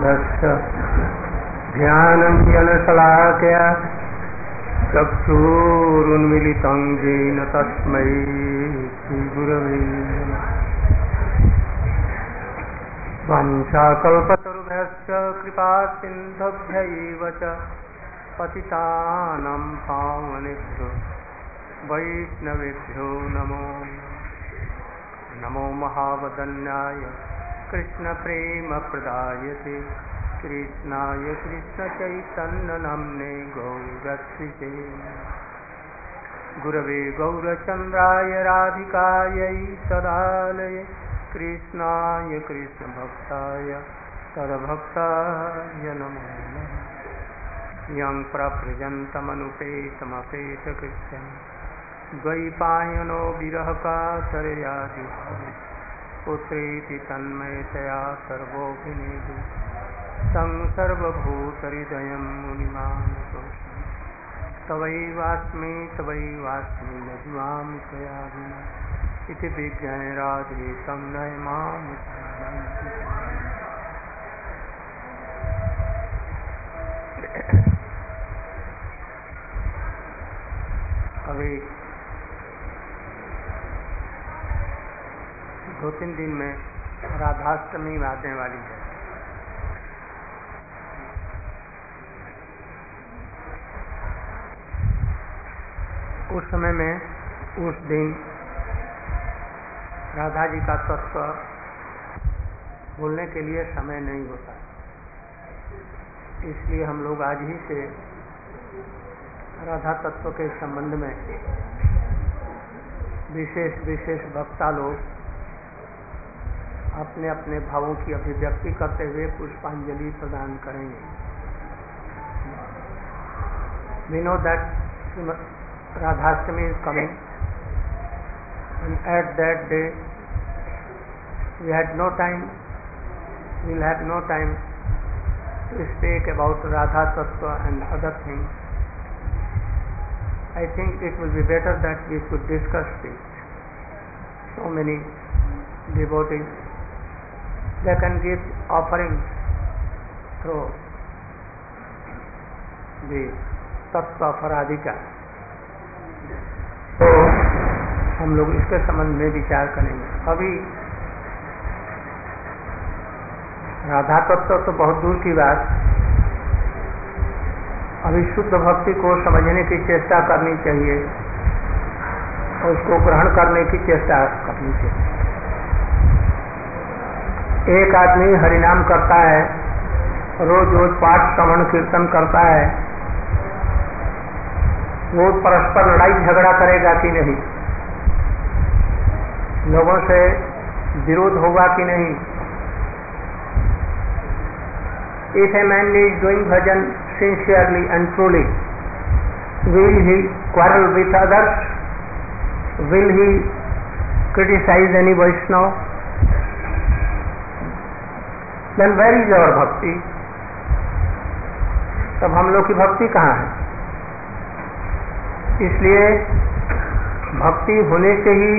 तस्य ध्यानञ्जनशलाकया चक्षुरुन्मीलितं येन तस्मै श्रीगुरवे नमः। वाञ्छाकल्पतरुभ्यश्च कृपासिन्धुभ्यैव च पतितानां पावनेभ्यो वैष्णवेभ्यो नमो नमो महावदन्याय कृष्णप्रेमप्रदायते कृष्णाय कृष्णचैतन्यनाम्ने गौरक्षिते गुरवे गौरचन्द्राय राधिकायै सदालये कृष्णाय कृष्णभक्ताय तद्भक्ताय नमो नमः। यं प्रव्रजन्तमनुपेतमपेतकृत्यं द्वैपायनो विरहकातरया जुहावे पुत्रेति तन्मयतया सर्वोऽभिनेदु तं सर्वभूतहृदयं मुनिमानतोऽस्मि तवैवास्मि यज्ञामि त्वया विना इति विज्ञानराधे तं नयमामि। अभी 2-3 दिन में राधाष्टमी आने वाली है। उस समय में उस दिन राधा जी का तत्व बोलने के लिए समय नहीं होता, इसलिए हम लोग आज ही से राधा तत्व के संबंध में विशेष वक्ता लोग अपने अपने भावों की अभिव्यक्ति करते हुए पुष्पांजलि प्रदान करेंगे। We know that Radhashtami is coming, and at that day we'll have no time to speak about Radha Tattva and other things. I think it will be better that we should discuss this. So many devotees, they can give offerings through the Tattva of Radhika. तो हम लोग इसके संबंध में विचार करेंगे। अभी राधा तत्व तो बहुत दूर की बात, अभी शुद्ध भक्ति को समझने की चेष्टा करनी चाहिए और उसको ग्रहण करने की चेष्टा करनी चाहिए। एक आदमी हरिनाम करता है, रोज पाठ श्रवण कीर्तन करता है, वो परस्पर लड़ाई झगड़ा करेगा कि नहीं, लोगों से विरोध होगा कि नहीं। If a man is doing bhajan sincerely and truly, will he quarrel with others? Will he criticize any Vaishnava? Then where is our bhakti? तब हम लोग की भक्ति कहाँ है? इसलिए भक्ति होने से ही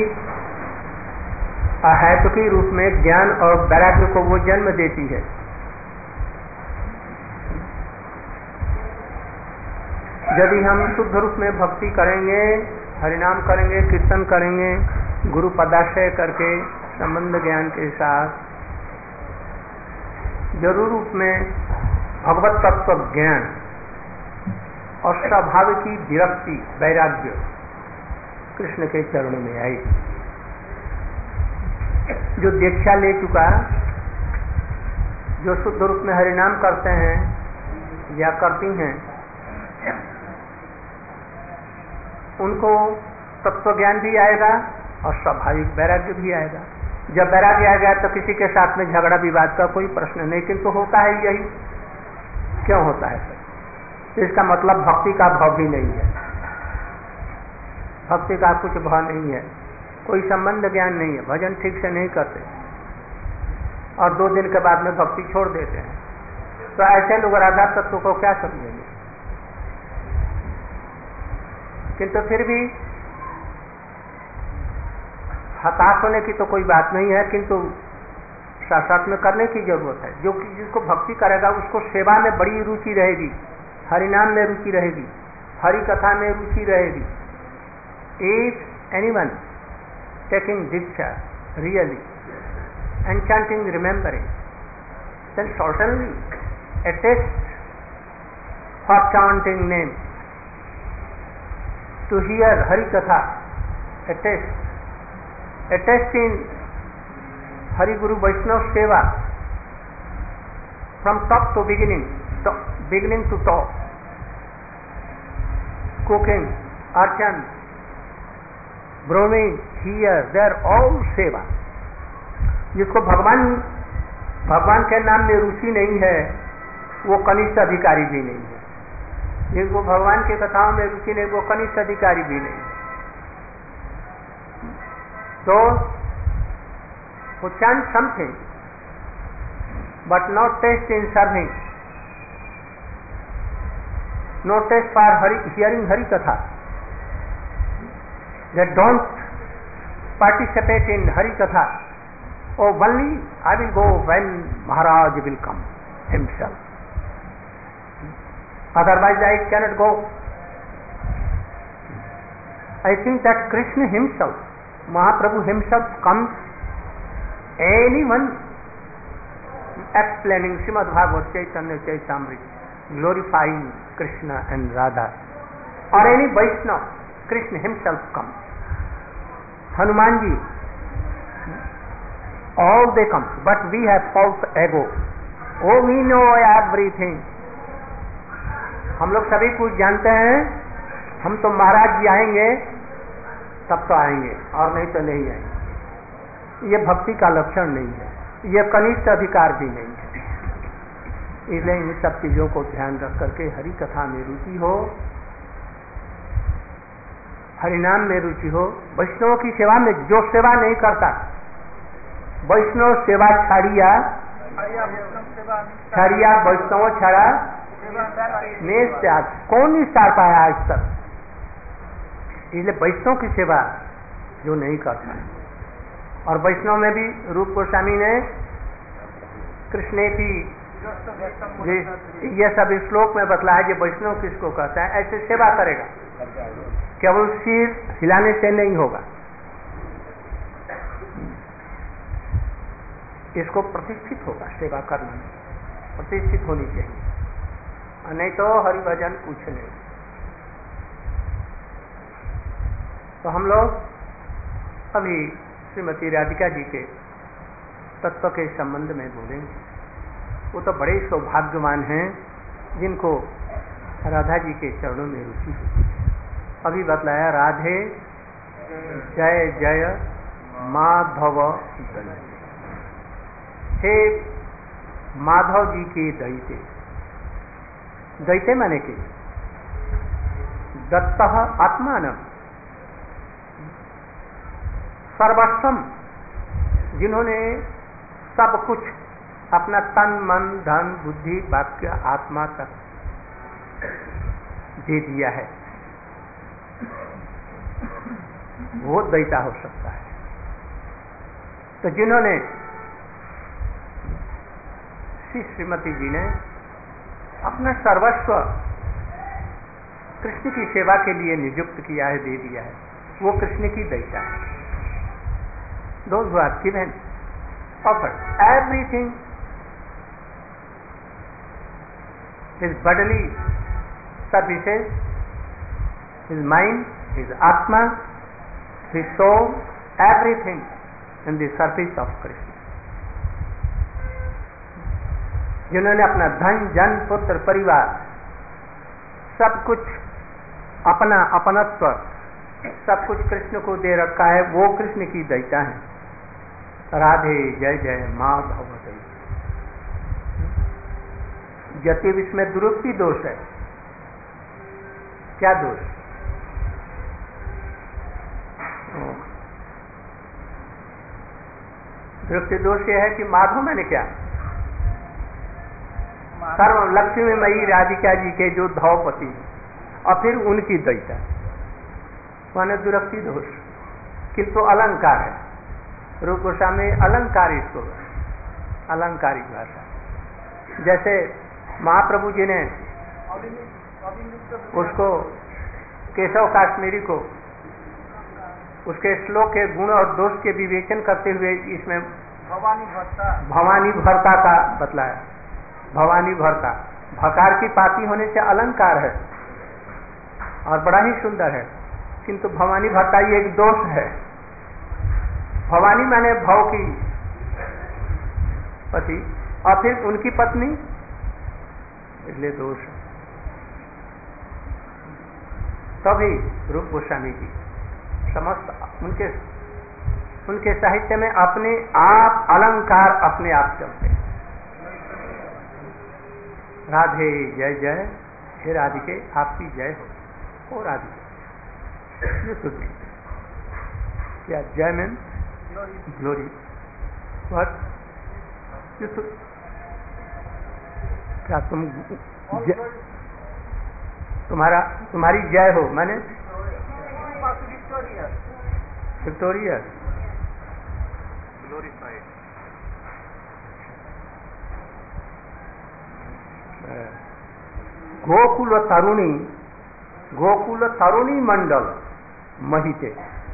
अहैतुकी रूप में ज्ञान और वैराग्य को वो जन्म देती है। यदि हम शुद्ध रूप में भक्ति करेंगे, हरिनाम करेंगे, कीर्तन करेंगे, गुरु पदाश्रय करके संबंध ज्ञान के साथ, जरूर रूप में भगवत तत्व ज्ञान और स्वभाव की विरक्ति वैराग्य कृष्ण के चरणों में आएगी। जो दीक्षा ले चुका, जो शुद्ध रूप में हरिनाम करते हैं या करती हैं, उनको तत्व ज्ञान भी आएगा और स्वाभाविक वैराग्य भी आएगा। जब वैराग्य आ गया तो किसी के साथ में झगड़ा विवाद का कोई प्रश्न नहीं, किंतु होता है यही। क्यों होता है सर? इसका मतलब भक्ति का भाव भी नहीं है, भक्ति का कुछ भाव नहीं है, कोई संबंध ज्ञान नहीं है, भजन ठीक से नहीं करते और 2 दिन के बाद में भक्ति छोड़ देते हैं। तो ऐसे लोग राधा तत्व को क्या समझेंगे? किंतु फिर भी हताश होने की तो कोई बात नहीं है, किंतु साथ साथ में करने की जरूरत है। जो जिसको भक्ति करेगा उसको सेवा में बड़ी रुचि रहेगी, हरिनाम में रुचि रहेगी, हरि कथा में रुचि रहेगी। If anyone taking diksha really and chanting, remembering, then certainly a taste for chanting name, to hear Hari Katha, a taste in Hari Guru Vaishnava Seva from top to beginning to top, cooking, archan, brewing, here, there, all seva. जिसको भगवान के नाम में रुचि नहीं है वो कनिष्ठ अधिकारी भी नहीं है। जिनको भगवान की कथाओं में रुचि नहीं वो कनिष्ठ अधिकारी भी नहीं है। तो वो chant something but not taste in serving, no taste for hearing Hari Katha. They don't participate in Hari Katha. Oh, only I will go when Maharaj will come himself. Otherwise I cannot go. I think that Krishna himself, Mahaprabhu himself comes, anyone explaining Srimad Bhagavad Chaitanya Chaitamrita, glorifying Krishna and Radha, or any Vaishnava, Krishna himself comes. Hanumanji, all they come, but we have false ego. Oh, we know everything. हम लोग सभी कुछ जानते हैं, हम तो महाराज जी आएंगे तब तो आएंगे और नहीं तो नहीं आएंगे। ये भक्ति का लक्षण नहीं है, ये कनिष्ठ अधिकार भी नहीं है। इसलिए इन सब चीजों को ध्यान रख करके हरि कथा में रुचि हो, हरिनाम में रुचि हो। वैष्णव की सेवा में जो सेवा नहीं करता, वैष्णव सेवा छाड़िया वैष्णव छाड़ा नेस त्याग, कौन नहीं तार पाया आज तक। इसलिए वैष्णव की सेवा जो नहीं करता है, और वैष्णव में भी रूप गोस्वामी ने कृष्ण की ये सब श्लोक में बतलाया कि वैष्णव किसको कहता है। ऐसे सेवा करेगा, केवल सिर हिलाने से नहीं होगा, इसको प्रतिष्ठित होगा। सेवा करना प्रतिष्ठित होनी चाहिए, नहीं तो हरि भजन कुछ नहीं। तो हम लोग अभी श्रीमती राधिका जी के तत्व के संबंध में बोलेंगे। वो तो बड़े सौभाग्यवान हैं जिनको राधा जी के चरणों में रुचि होती है। अभी बतलाया राधे जय जय माधव, हे माधव जी के दैते, दैते माने के दत्तः आत्मानं, सर्वस्वम, जिन्होंने सब कुछ अपना तन मन धन बुद्धि वाक्य आत्मा तक दे दिया है, वो दैता हो सकता है। तो जिन्होंने श्रीमती जी ने अपना सर्वस्व कृष्ण की सेवा के लिए नियुक्त किया है, दे दिया है, वो कृष्ण की दैता है। Those who are given, offered everything, his bodily services, his mind, his atma, his soul, everything in the service of Krishna. जिन्होंने अपना धन जन पुत्र परिवार सब कुछ, अपना अपनत्व सब कुछ कृष्ण को दे रखा है, वो कृष्ण की दैता है। राधे जय जय माधव दैता। यद्यप इसमें दुरुक्ति दोष है। क्या दोष? दुरुक्ति दोष यह है कि माधव मैंने क्या, सर्व लक्ष्मी मई राधिका जी के जो धौपति और फिर उनकी दैता, माने दुरुक्ति दोष। किंतु अलंकार है, रूप गोस्वामी अलंकार इसको अलंकारिक भाषा। जैसे महाप्रभु जी ने उसको केशव काश्मीरी को उसके श्लोक के गुण और दोष के विवेचन करते हुए इसमें भवानी भरता का बतलाया। भवानी भरता भकार की पाती होने से अलंकार है और बड़ा ही सुंदर है, किंतु भवानी भरता ये एक दोष है। भवानी माने भव की पति और फिर उनकी पत्नी, इसलिए दोष है। तभी रूप गोस्वामी जी समस्त उनके साहित्य में अपने आप अलंकार अपने आप चलते हैं। राधे जय जय, हे राधिके आपकी जय हो। ओ राधिके, ये सुन क्या जय मीन ग्लोरी, व्हाट क्या तुम्हारी जय हो, माने विक्टोरियस ग्लोरीफाइड। गोकुल तरुणी मंडल महिते,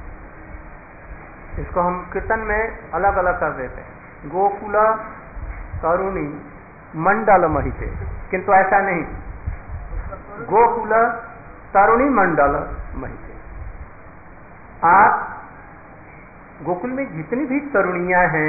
इसको हम कीर्तन में अलग अलग कर देते हैं, गोकुल तरुणी मंडल महिते, किंतु ऐसा नहीं, गोकुल तरुणी मंडल महिते। आप गोकुल में जितनी भी तरुणियां हैं,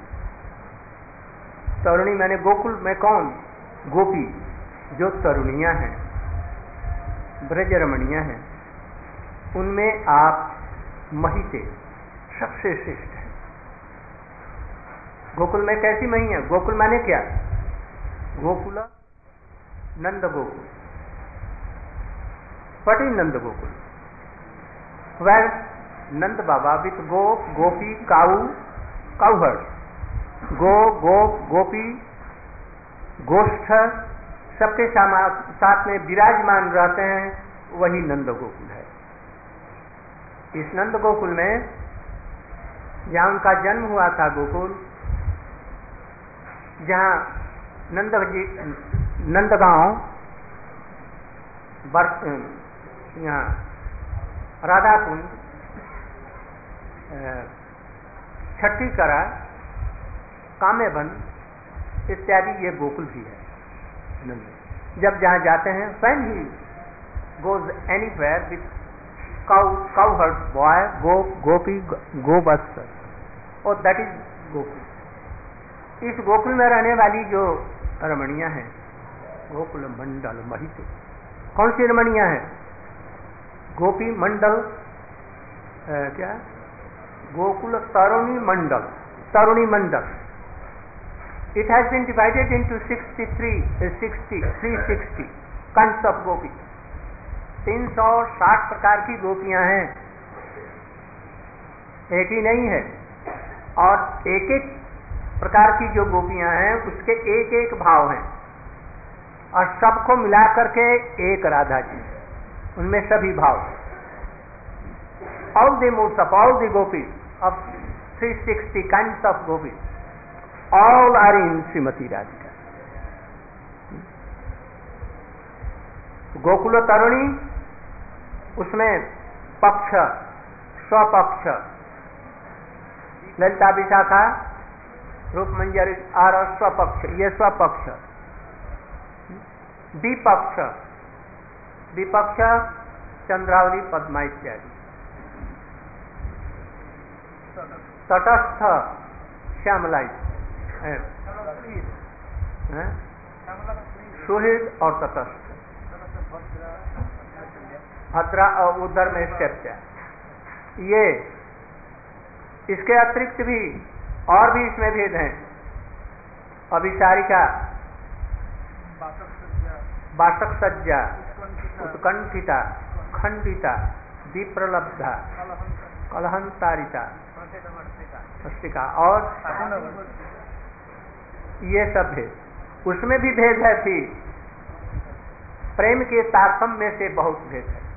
तरुणी मैंने गोकुल में कौन, गोपी जो तरुणियां हैं, ब्रज रमणियां हैं, उनमें आप महिते सबसे श्रेष्ठ है। गोकुल में कैसी मही है? गोकुल माने क्या? Gokul Nand Gokul, what is Nand Gokul? Well Nand Baba with gopi cowherd, gopi goshtha सबके साथ में विराजमान रहते हैं, वही नंद गोकुल है। इस नंद गोकुल में जहाँ उनका जन्म हुआ था, गोकुल जहाँ नंदगांव यहाँ राधाकुंड, छठी करा, कामेवन इत्यादि ये गोकुल भी है। जब जहाँ जाते हैं, when he goes anywhere with cowherd boy, gopi, गोवत्स, और that is गोकुल। इस गोकुल में रहने वाली जो रमणियां हैं, गोकुल मंडल महिते, कौन सी रमणियां हैं? गोपी मंडल, क्या गोकुल तरुणी मंडल। It has been divided into 360 kinds of गोपी। 360 प्रकार की गोपियां हैं, एक ही नहीं है। और एक एक प्रकार की जो गोपियां हैं उसके एक एक भाव हैं, और सबको मिला करके एक राधा जी, उनमें सभी भाव। All the moods of all the gopis of 360 kinds of gopis, all are in Shrimati Radhika. Gokul तरुणी, उसमें पक्ष, स्वपक्ष, ललिता विशाखा, रूप मंजरी और स्वपक्ष, ये स्वपक्ष। विपक्ष चंद्रावली, पद्मा इत्यादि। तटस्थ श्यामला, सुहृद और तटस्थ, भद्रा और उधर में स्टेप। ये इसके अतिरिक्त भी और भी इसमें भेद हैं। अभिसारिका, बासक सज्जा, उत्कंठिता, खंडिता, विप्रलब्धा, कलहंतारिता, अस्तिका, और ये सब भेद। उसमें भी भेद है, फिर प्रेम के तारतम्य से बहुत भेद है।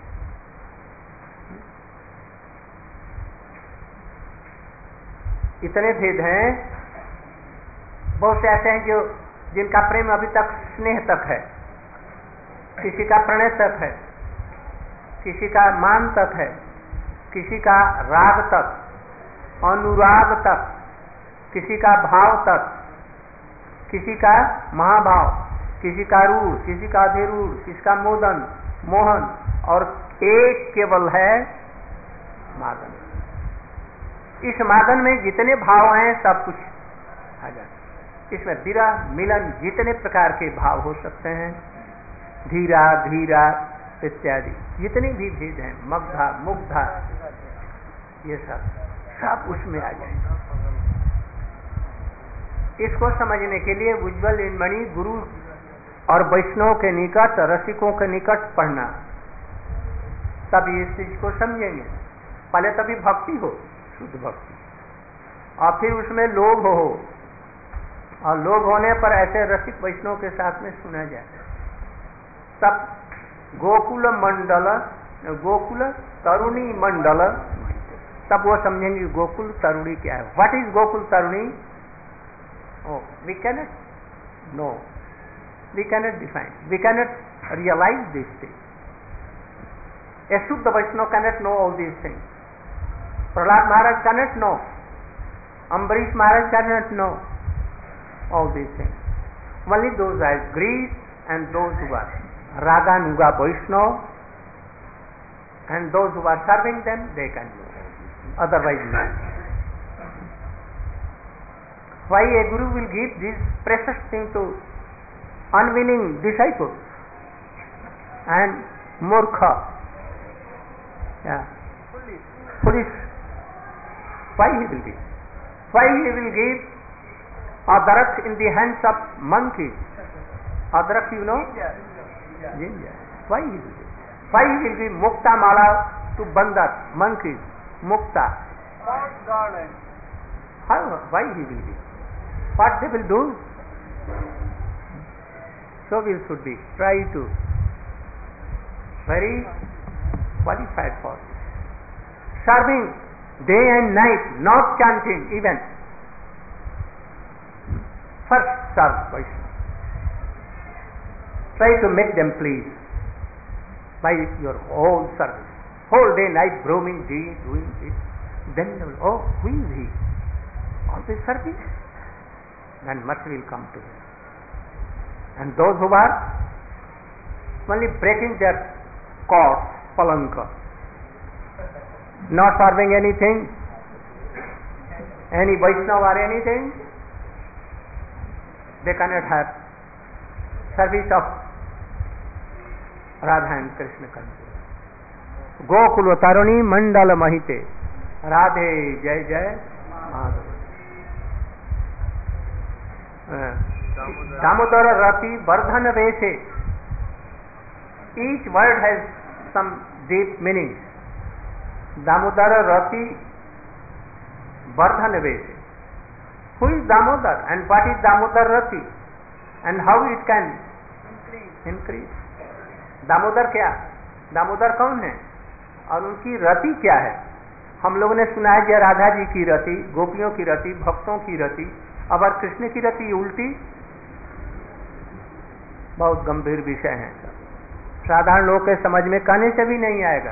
इतने भेद हैं बहुत से ऐसे हैं जो जिनका प्रेम अभी तक स्नेह तक है, किसी का प्रणय तक है, किसी का मान तक है, किसी का राग तक, अनुराग तक, किसी का भाव तक, किसी का महाभाव, किसी का रूढ़, किसी का अधिरूढ़, किसी का मोदन मोहन, और एक केवल है मादन। इस मादन में जितने भाव हैं सब कुछ आ जाता। इसमें विरह मिलन जितने प्रकार के भाव हो सकते हैं, धीरा धीरा इत्यादि जितने भी भेद हैं, मग्धा मुग्धा, ये सब उसमें आ जाएंगे। इसको समझने के लिए उज्ज्वल इनमणि गुरु और वैष्णव के निकट, रसिकों के निकट पढ़ना, तब इस चीज को समझेंगे। पहले तभी भक्ति हो, शुद्ध भक्ति, और फिर उसमें लोभ हो, और लोभ होने पर ऐसे रसिक वैष्णव के साथ में सुना जाए, तब गोकुल मंडल, गोकुल तरुणी मंडल, तब वो समझेंगे गोकुल तरुणी क्या है। व्हाट इज गोकुल तरुणी? Oh, we cannot know, we cannot define, we cannot realize these things. A Shuddha Vaishnava cannot know all these things. Prahlad Maharaj cannot know, Ambarish Maharaj cannot know all these things. Only those are Greeks and those who are Raganuga Vaishnava, and those who are serving them, they can know. Otherwise not. Why a guru will give this precious thing to unwilling disciples and murkha, foolish? Why he will give? Why he will give Adrak in the hands of monkeys? Adrak, you know? Ginger. Why he will give? Why he will give Mukta Mala to Bandar, monkeys? Mukta. Why he will give? What they will do? So we should be try to very qualified for this. Serving day and night, not chanting even. First serve Vaishnava. Try to make them please by your whole service. Whole day, night, roaming, doing this. Then they will, oh, who is he? Always serving. Then much will come to him. And those who are only breaking their cords, palanka, not serving anything, any Vaishnava or anything, they cannot have service of Radha and Krishna country. Gokul Taruni Mandala Mahite Radhe Jai Jai Madhava. Damodara Rati Vardhana Veshe. Each word has some deep meaning. Damodara Rati Vardhana Veshe. Who is Damodar and what is Damodar Rati and how it can increase? Damodar क्या? दामोदर कौन है और उनकी रति क्या है? हम लोगों ने सुना है कि राधा जी की रति, गोपियों की रति, भक्तों की रति, अब और कृष्ण की रति उल्टी। बहुत गंभीर विषय है, साधारण लोग के समझ में कहने से भी नहीं आएगा।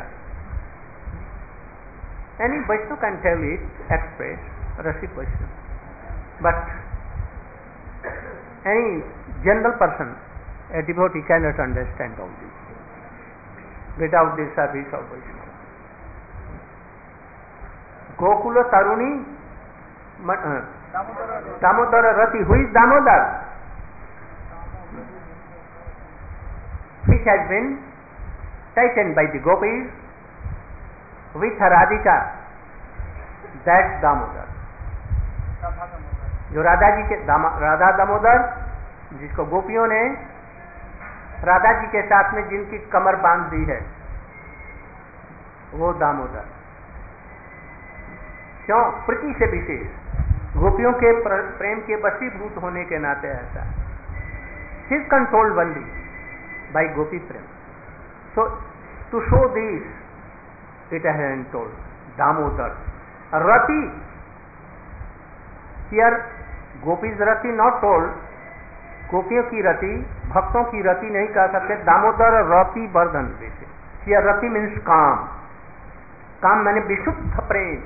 Any Vaishnava can tell it, express, Rasik Vaishnava. But any general person, a devotee cannot understand all this without the service of Vaishnava. Gokula Taruni Damodara Rati. Who is Damodar? Which has been taken by the gopis with Radhika, that Damodar. जो राधा जी के राधा दामोदर, जिसको गोपियों ने राधा जी के साथ में जिनकी कमर बांध दी है, वो दामोदर। क्यों? प्रीति से विशेष, गोपियों के प्रेम के वशीभूत होने के नाते ऐसा। He is controlled only by gopi prem. So to show this, it has been told Damodar Rati. Here gopis rati not told, गोपियों की रति, भक्तों की रति नहीं कह सकते। दामोदर रति वर्धन जैसे, यह रति मीन्स काम, काम मैंने विशुद्ध प्रेम,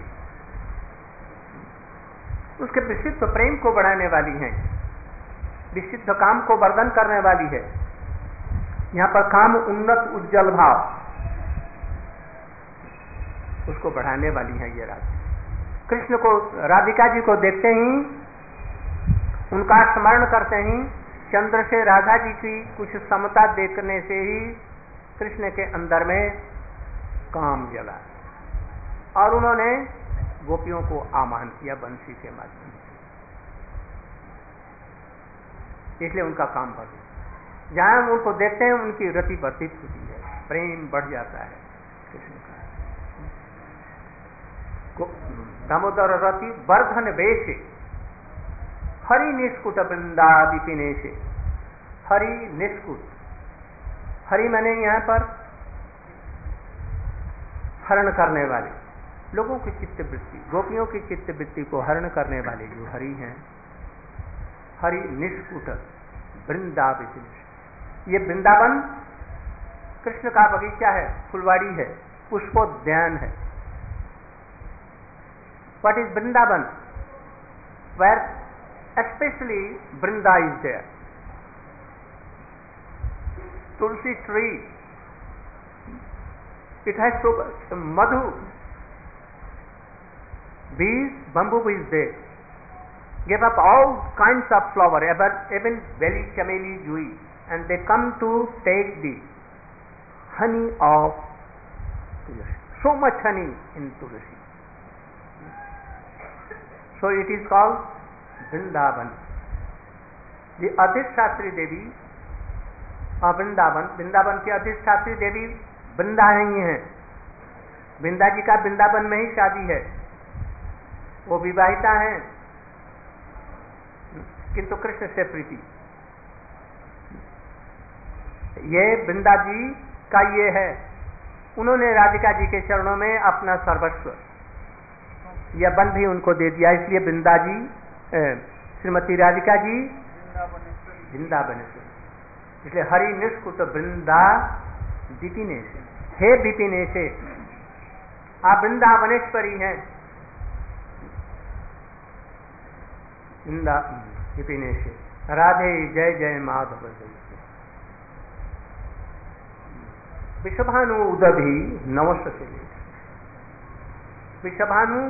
उसके विशुद्ध प्रेम को बढ़ाने वाली है, विशुद्ध काम को वर्धन करने वाली है। यहाँ पर काम उन्नत उज्जवल भाव, उसको बढ़ाने वाली है ये राधा। कृष्ण को, राधिका जी को देखते ही, उनका स्मरण करते ही, चंद्र से राधा जी की कुछ समता देखने से ही कृष्ण के अंदर में काम जला और उन्होंने गोपियों को आह्वान किया बंसी के माध्यम से, इसलिए उनका काम बढ़ गया। जहां हम उनको देखते हैं उनकी रति वर्धित होती है, प्रेम बढ़ जाता है कृष्ण का। दामोदर रति वर्धन वेशे हरि निष्कुट वृंदा विपिने से, हरि निष्कुट, हरि मैंने यहाँ पर हरण करने वाले, लोगों की चित्त वृत्ति, गोपियों की चित्त वृत्ति को हरण करने वाले जो हरि हैं, हरि निष्कुट वृंदा विपिने। ये वृंदावन कृष्ण का बगीचा है, फुलवाड़ी है, पुष्पोद्यान है। What is Vrindavan? Where especially Vrinda is there. Tulsi tree. It has so madhu. Bees, bamboo is there. Give up all kinds of flower, even valley chameli jui, and they come to take the honey of Tulsi. So much honey in Tulsi. So it is called Vrindavan. The अधिष्ठात्री देवी वृंदावन, वृंदावन की अधिष्ठात्री देवी वृंदा ही है। वृंदा जी का वृंदावन में ही शादी है, वो विवाहिता हैं, किंतु कृष्ण से प्रीति। ये वृंदा जी का ये है, उन्होंने राधिका जी के चरणों में अपना सर्वस्व, यह बन भी उनको दे दिया, इसलिए वृंदा जी, श्रीमती राधिका जी वृंदावनेश्वरी, इसलिए हरि निष्कुट वृंदा विपिने से, हे विपिने से, आप वृंदावनेश्वरी हैं। वृंदा विपिने से, राधे जय जय माधव जय। विषभानु उदधि नवश से, विषभानु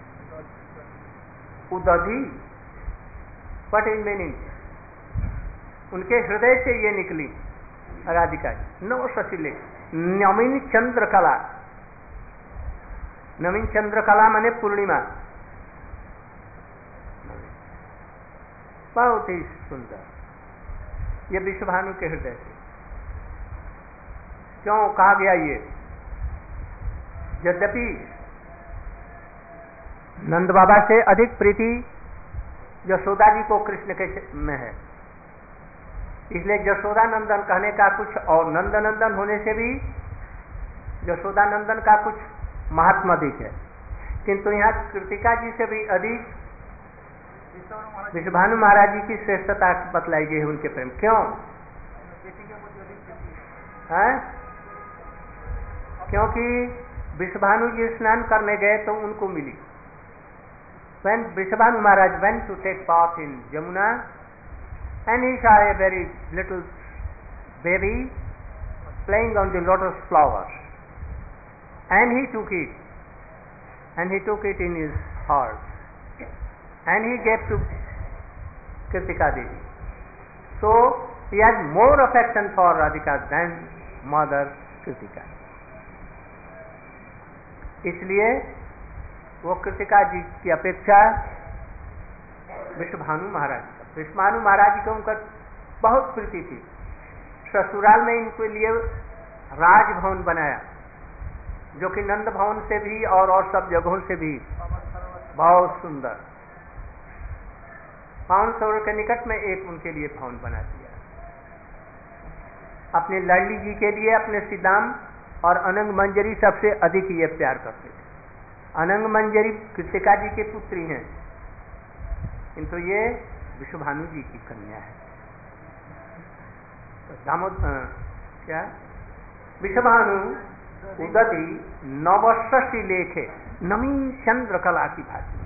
उदधि, व्हाट इज मीनिंग? उनके हृदय से ये निकली राधिका जी, नव शशिले, नवीन चंद्रकला, नवीन चंद्रकला माने पूर्णिमा, बहुत ही सुंदर, ये विश्वभानु के हृदय से। क्यों कहा गया ये? यद्यपि नंद बाबा से अधिक प्रीति यशोदा जी को कृष्ण के में है, इसलिए यशोदा नंदन कहने का कुछ, और नंद नंदन होने से भी यशोदा नंदन का कुछ महात्मा अधिक है, किंतु यहाँ कृतिका जी से भी अधिक विश्वभानु महाराज जी की श्रेष्ठता बतलाई गई है उनके प्रेम। क्यों है? क्योंकि विश्वभानु जी स्नान करने गए तो उनको मिली। When Vrishabhanu Maharaj went to take part in Jamuna, and he saw a very little baby playing on the lotus flowers, and he took it, in his heart, and he gave to Kritika Devi. So he had more affection for Radhika than mother Kritika. इसलिए वो कृतिका जी की अपेक्षा विश्वभानु महाराज, विश्वभानु महाराज जी को उनका बहुत प्रीति थी। ससुराल में इनके लिए राजभवन बनाया, जो कि नंद भवन से भी और सब जगहों से भी बहुत सुंदर। पावन सरोवर के निकट में एक उनके लिए भवन बना दिया, अपने लाडली जी के लिए। अपने सीताम और अनंग मंजरी सबसे अधिक ये प्यार करते थे। अनंग मंजरी कृतिका जी की पुत्री हैं, किंतु ये विश्वभानु जी की कन्या है। क्या विश्वभानु उदति नवशि लेखे नमी चंद्र कला की भांति।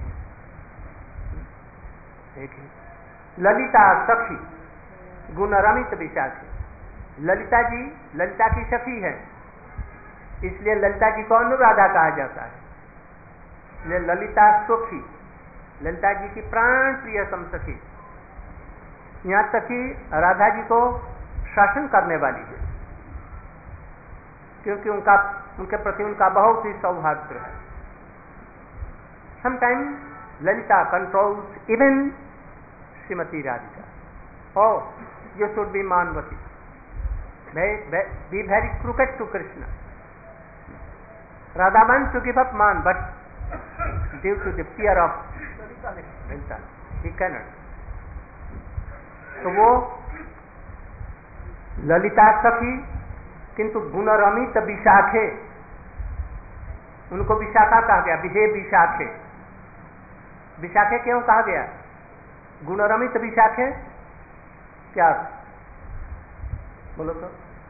देखिए ललिता सखी गुण रमित विशाखी। ललिता जी ललिता की सखी है, इसलिए ललिता जी को अनुराधा कहा जाता है। इसलिए ललिता सखी, ललिता जी की प्राण प्रियतम सखी। यहाँ तक कि राधा जी को शासन करने वाली है, क्योंकि उनके प्रति उनका बहुत ही सौहार्द है। Sometime Lalita controls even Shrimati Radhika. Oh, you should be Manvati. Be very crooked to Krishna. Radha wants to give up Man, but due to the fear of Lalita, he cannot. तो वो ललिता सखी किंतु गुण रमित विशाखे, उनको विशाखा कहा गया। विहे विशाखे, विशाखे क्यों कहा गया? गुण रमित विशाखे क्या बोलो तो,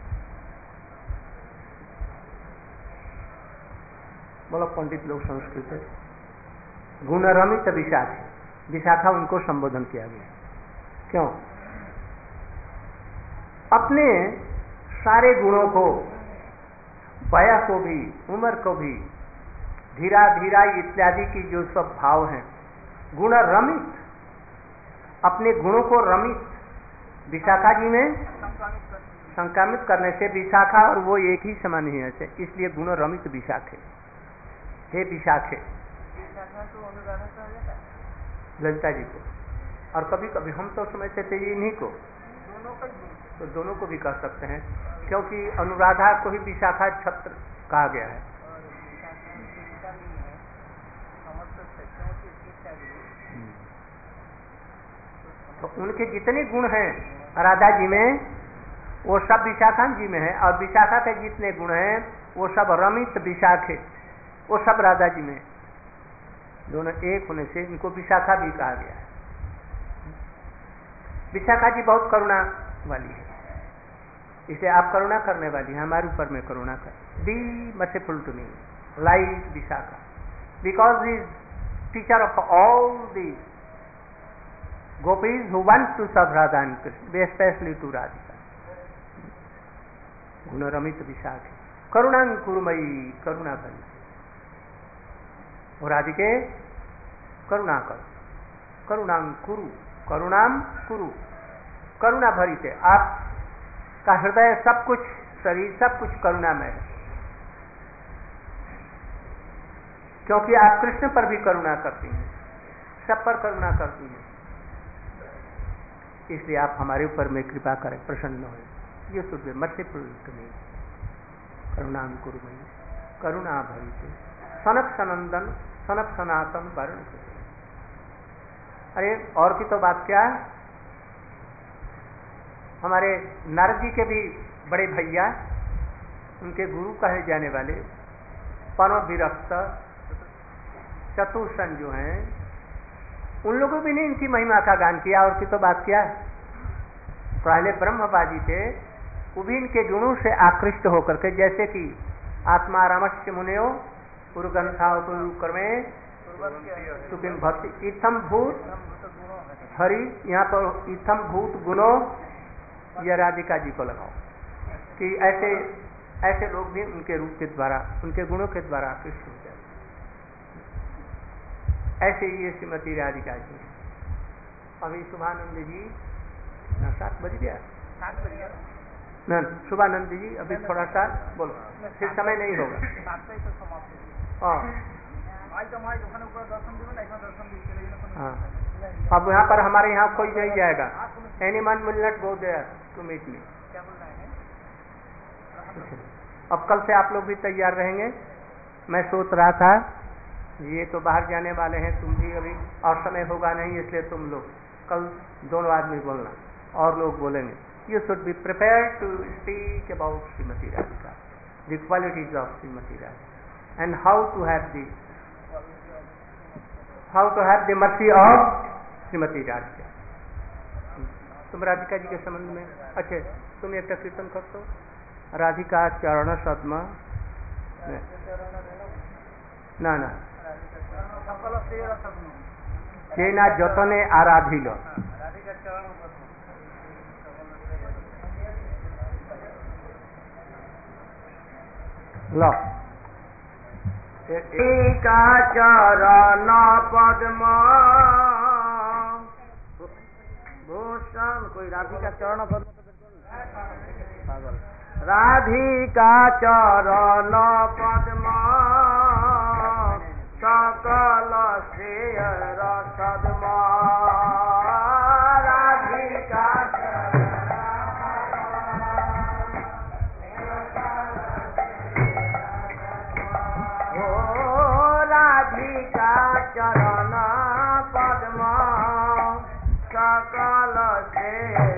बोलो पंडित लोग संस्कृत है। गुण रमित विशाखा, विशाखा उनको संबोधन किया गया। क्यों? अपने सारे गुणों को, वयस को भी, उम्र को भी, धीरा धीरा इत्यादि की जो सब भाव हैं, गुण रमित, अपने गुणों को रमित विशाखा जी में संक्रमित करने से विशाखा और वो एक ही समान ही है, इसलिए गुण रमित विशाखे। हे विशाखे ललिता जी को, और कभी कभी हम तो समझते थे इन्हीं को, तो दोनों को भी कह सकते हैं, क्योंकि अनुराधा को ही विशाखा छत्र कहा गया है। तो उनके जितने गुण हैं राधा जी में, वो सब विशाखा जी में है, और विशाखा के जितने गुण हैं वो सब रमित विशाखे, वो सब राधा जी में। दोनों एक होने से इनको विशाखा भी कहा गया है। विशाखा जी बहुत करुणा वाली है, इसे आप करुणा करने वाली है, हमारे ऊपर में करुणा कर। Be merciful to me like Vishakha, because he is teacher of all the gopis who want to serve Radha and Krishna, especially to Radhika. Guna Ramit Vishakhe, Karunam Kurumai, करुणा करी, और राधिके करुणा कर, करुणाम कुरु, करुणाम कुरु, करुणा भरी थे। आपका हृदय सब कुछ, शरीर सब कुछ करुणामय है, क्योंकि आप कृष्ण पर भी करुणा करती हैं, सब पर करुणा करती हैं, इसलिए आप हमारे ऊपर में कृपा करें, प्रसन्न हो। ये शुद्ध मर्सीफुल टू मी, करुणाम कुरुमयी, करुणा भरी, सनक सनंदन, सनक सनातन वर्ण। अरे और की तो बात क्या, हमारे नारद जी के भी बड़े भैया, उनके गुरु कहे जाने वाले परम विरक्त चतुर्सन जो हैं, उन लोगों भी ने इनकी महिमा का गान किया। और की तो बात क्या है, पहले ब्रह्मवादी थे, वो भी इनके गुणों से आकृष्ट होकर के, जैसे कि आत्मा रामस्य मुनियो पुरुगंथावतुर्मे सुखिन भक्ति इथम भूत हरि, यहाँ पर इथम भूत गुणों, यह राधिका जी को लगाओ कि ऐसे ऐसे लोग भी उनके रूप के द्वारा, उनके गुणों के द्वारा आकृष्ट हो जाए। ऐसे ये श्रीमती राधिका जी। अभी शुभानंद जी 7 बज गया, 7 बज गया न, शुभानंद जी अभी थोड़ा सा बोलो, फिर समय नहीं होगा। हाँ, अब यहाँ पर हमारे यहाँ कोई नहीं जाएगा। Anyone will not go there to meet me. अब कल से आप लोग भी तैयार रहेंगे। मैं सोच रहा था ये तो बाहर जाने वाले हैं, तुम भी अभी, और समय होगा नहीं, इसलिए तुम लोग कल दोनों आदमी बोलना, और लोग बोलेंगे। You should be prepared to speak about Srimati Radhika, the qualities of Srimati Radhika, and how to have the mercy of Shrimati Radhika. तुम राधिका जी के संबंध में अच्छे तुम एक कीर्तन कर तो राधिका चरण सद्म ना ना सेना जतने आराधिल लो का चरण पद्म भूषण कोई राधिका चरण पद्म राधिका चरण पद्म सकल श्रेय सद्म राधिका राधिका चरण पद्म सकल श्रेय